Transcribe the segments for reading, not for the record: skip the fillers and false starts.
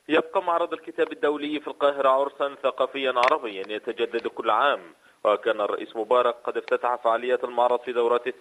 يبقى معرض الكتاب الدولي في القاهرة عرسا ثقافيا عربيا يتجدد كل عام، وكان الرئيس مبارك قد افتتح فعاليات المعرض في دورته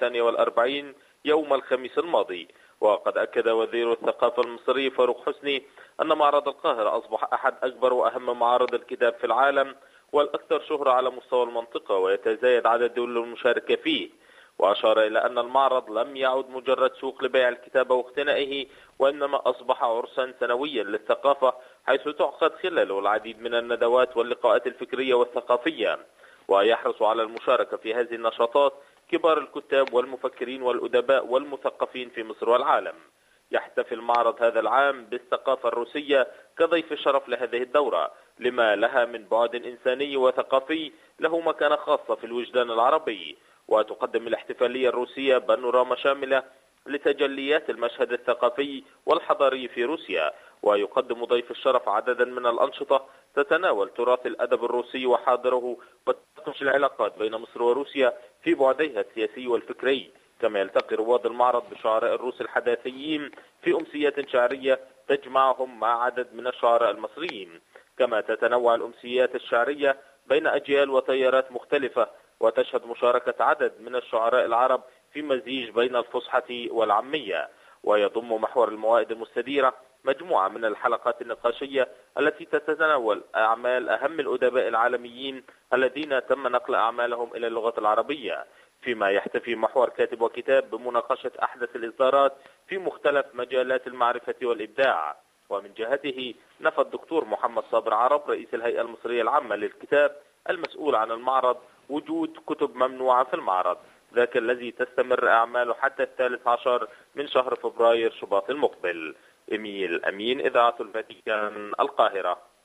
42 يوم الخميس الماضي. وقد أكد وزير الثقافة المصري فاروق حسني أن معرض القاهرة أصبح أحد أكبر وأهم معارض الكتاب في العالم والأكثر شهرة على مستوى المنطقة، ويتزايد عدد الدول المشاركة فيه. وأشار إلى أن المعرض لم يعد مجرد سوق لبيع الكتاب واقتنائه، وإنما أصبح عرسا سنويا للثقافة، حيث تعقد خلاله العديد من الندوات واللقاءات الفكرية والثقافية. ويحرص على المشاركة في هذه النشاطات كبار الكتاب والمفكرين والأدباء والمثقفين في مصر والعالم. يحتفل معرض هذا العام بالثقافة الروسية كضيف الشرف لهذه الدورة، لما لها من بعد إنساني وثقافي له مكانة خاصة في الوجدان العربي. وتقدم الاحتفالية الروسية بانوراما شاملة لتجليات المشهد الثقافي والحضاري في روسيا، ويقدم ضيف الشرف عددا من الأنشطة تتناول تراث الأدب الروسي وحاضره وتناقش العلاقات بين مصر وروسيا في بعديها السياسي والفكري. كما يلتقي رواد المعرض بشعراء الروس الحداثيين في أمسيات شعرية تجمعهم مع عدد من الشعراء المصريين. كما تتنوع الأمسيات الشعرية بين أجيال وتيارات مختلفة، وتشهد مشاركة عدد من الشعراء العرب في مزيج بين الفصحى والعامية. ويضم محور الموائد المستديرة مجموعة من الحلقات النقاشية التي تتناول أعمال أهم الأدباء العالميين الذين تم نقل أعمالهم إلى اللغة العربية، فيما يحتفي محور كاتب وكتاب بمناقشة أحدث الإصدارات في مختلف مجالات المعرفة والإبداع. ومن جهته نفى الدكتور محمد صابر عرب رئيس الهيئة المصرية العامة للكتاب المسؤول عن المعرض وجود كتب ممنوعة في المعرض، ذاك الذي تستمر أعماله حتى 13 من شهر فبراير شباط المقبل. إميل أمين، إذاعة الفاتيكان، القاهرة.